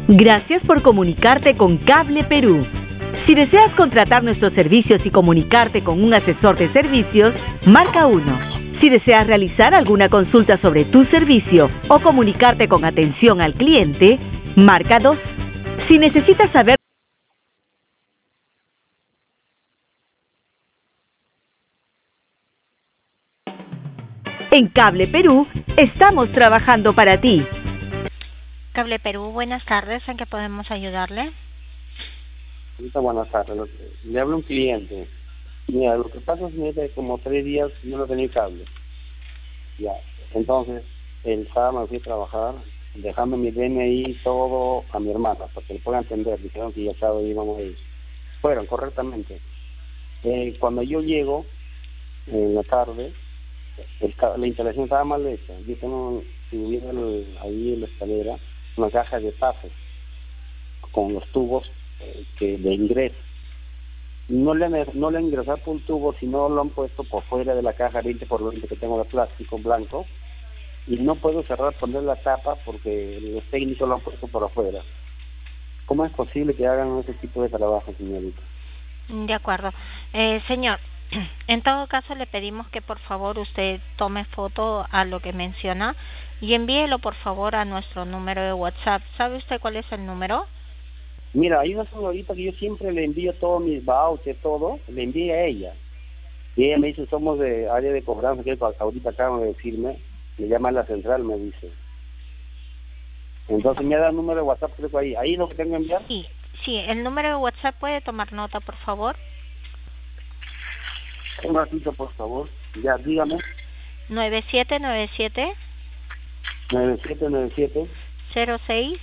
Gracias por comunicarte con Cable Perú. Si deseas contratar nuestros servicios y comunicarte con un asesor de servicios, marca 1. Si deseas realizar alguna consulta sobre tu servicio o comunicarte con atención al cliente, marca 2. Si necesitas saber en Cable Perú, estamos trabajando para ti. Cable Perú, buenas tardes. ¿En qué podemos ayudarle? Buenas tardes. Le habla un cliente. Mira, lo que pasa es que como 3 días yo no tenía cable. Ya. Entonces, el sábado me fui a trabajar, dejando mi DNI todo a mi hermana, para que le puedan atender. Dijeron que ya sábado íbamos a ir. Fueron correctamente. Cuando yo llego, en la tarde, la instalación estaba mal hecha. Yo tengo, si hubiera ahí en la escalera, una caja de pases con los tubos de ingreso. No le han ingresado por un tubo, sino lo han puesto por fuera de la caja 20x20 que tengo de plástico blanco, y no puedo poner la tapa porque los técnicos lo han puesto por afuera. ¿Cómo es posible que hagan ese tipo de trabajo, señorita? De acuerdo. Señor, en todo caso le pedimos que por favor usted tome foto a lo que menciona y envíelo por favor a nuestro número de WhatsApp. ¿Sabe usted cuál es el número? Mira, hay una señorita que yo siempre le envío todos mis vouchers, todo, le envío a ella. Y ella me dice, somos de área de cobranza, que ahorita acaban de decirme, me llama a la central, me dice. Entonces me da el número de WhatsApp, creo ahí. ¿Ahí es lo que tengo que enviar? Sí, el número de WhatsApp puede tomar nota, por favor. Un ratito, por favor. Ya, dígame. 9797 9797 06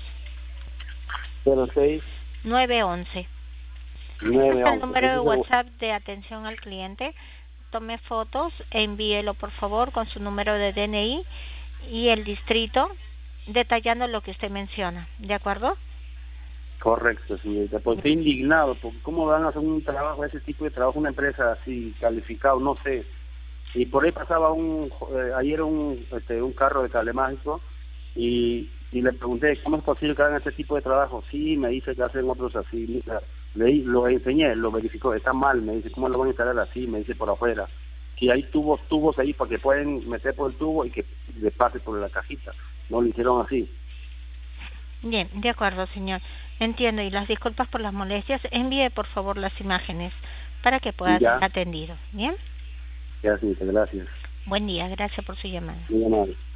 06 911. 911. Este es el número de WhatsApp de atención al cliente. Tome fotos e envíelo por favor con su número de DNI y el distrito, detallando lo que usted menciona. ¿De acuerdo? Correcto, señorita. Pues estoy indignado, porque cómo van a hacer un trabajo, ese tipo de trabajo, una empresa así calificado, no sé. Y por ahí pasaba ayer un carro de cable mágico y le pregunté, ¿cómo es posible que hagan este tipo de trabajo? Sí, me dice que hacen otros así. Mira, lo enseñé, lo verificó, está mal, me dice, ¿cómo lo van a instalar así? Me dice por afuera. Que hay tubos ahí para que pueden meter por el tubo y que le pase por la cajita. No lo hicieron así. Bien, de acuerdo, señor. Entiendo y las disculpas por las molestias. Envíe por favor las imágenes para que pueda ser atendido. ¿Bien? Ya, sí, gracias. Buen día, gracias por su llamada. Muy amable.